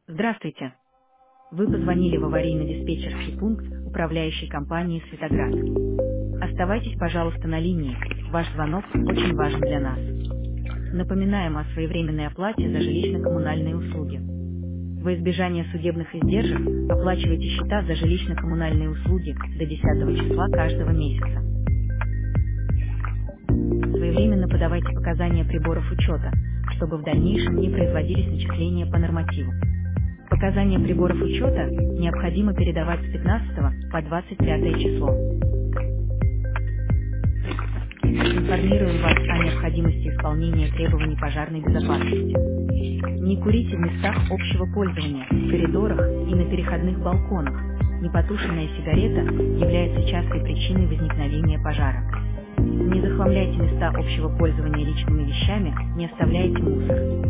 Здравствуйте. Вы позвонили в аварийно-диспетчерский пункт управляющей компании «Светоград». Оставайтесь, пожалуйста, на линии. Ваш звонок очень важен для нас. Напоминаем о своевременной оплате за жилищно-коммунальные услуги. Во избежание судебных издержек оплачивайте счета за жилищно-коммунальные услуги до 10 числа каждого месяца. Своевременно подавайте показания приборов учета, чтобы в дальнейшем не производились начисления по нормативу. Показания приборов учета необходимо передавать с 15 по 25 число. Информируем вас о необходимости исполнения требований пожарной безопасности. Не курите в местах общего пользования, в коридорах и на переходных балконах. Непотушенная сигарета является частой причиной возникновения пожара. Не захламляйте места общего пользования личными вещами, не оставляйте мусор.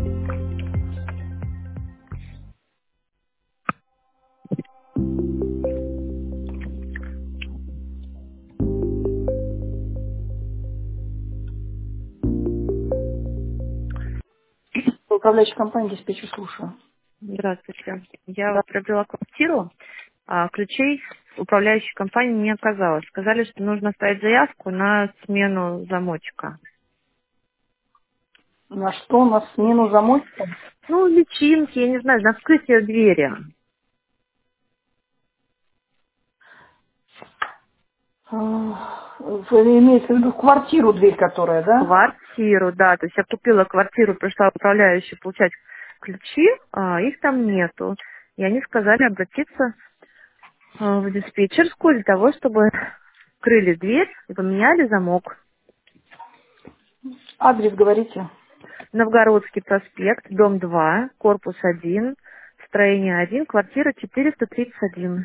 Управляющая компания диспетчер, слушаю. Здравствуйте. Я Да. вот приобрела квартиру, а ключей управляющей компании не оказалось. Сказали, что нужно оставить заявку на смену замочка. На что? На смену замочка? Ну, личинки, я не знаю, на вскрытие двери. Вы имеете в виду квартиру, дверь которая, да? Квартиру, да. То есть я купила квартиру, пришла управляющая получать ключи, а их там нету. И они сказали обратиться в диспетчерскую для того, чтобы вскрыли дверь и поменяли замок. Адрес говорите. Новгородский проспект, дом 2, корпус 1, строение 1, квартира 431.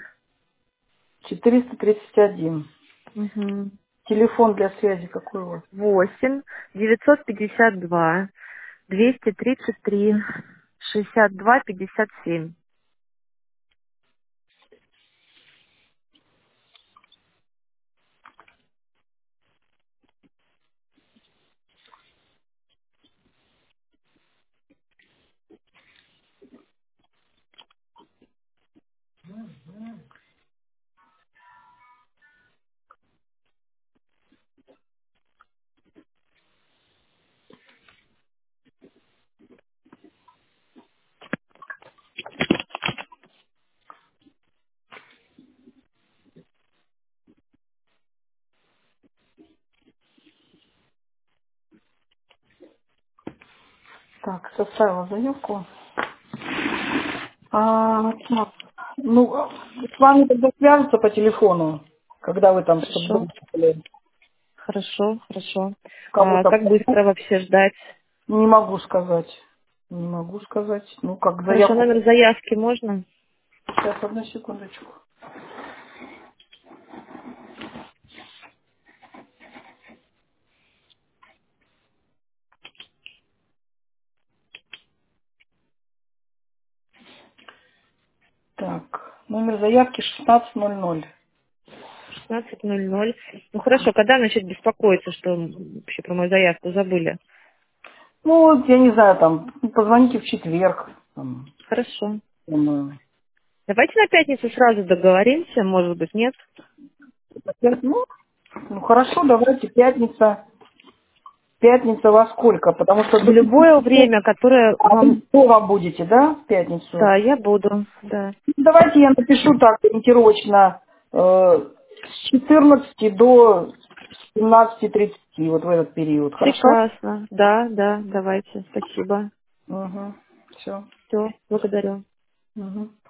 431. Угу. Телефон для связи какой у вас? 8 952 233 62 57. Так, составила заявку. Так, ну, с вами тогда свяжутся по телефону, когда вы там, Хорошо, чтобы были хорошо, хорошо. А кого-то. как быстро вообще ждать? Не могу сказать. Не могу сказать. Ну, как Хорошо, заявку. номер заявки можно? Сейчас, одну секундочку. Так, номер заявки 1600. 16:00. Ну хорошо, когда начать беспокоиться, что вообще про мою заявку забыли? Ну, вот, я не знаю, там, позвоните в четверг. Там, Хорошо. думаю. Давайте на пятницу сразу договоримся, может быть, нет? Ну, хорошо, давайте пятница. Пятница во сколько? Потому что В любое время, которое вы вам... дома будете, да, в пятницу? Да, я буду, да. Давайте я напишу так ориентировочно с 14 до 17:30, вот в этот период. Хорошо? Прекрасно. Да, да, давайте. Спасибо. Угу. Все. Все, благодарю. Угу.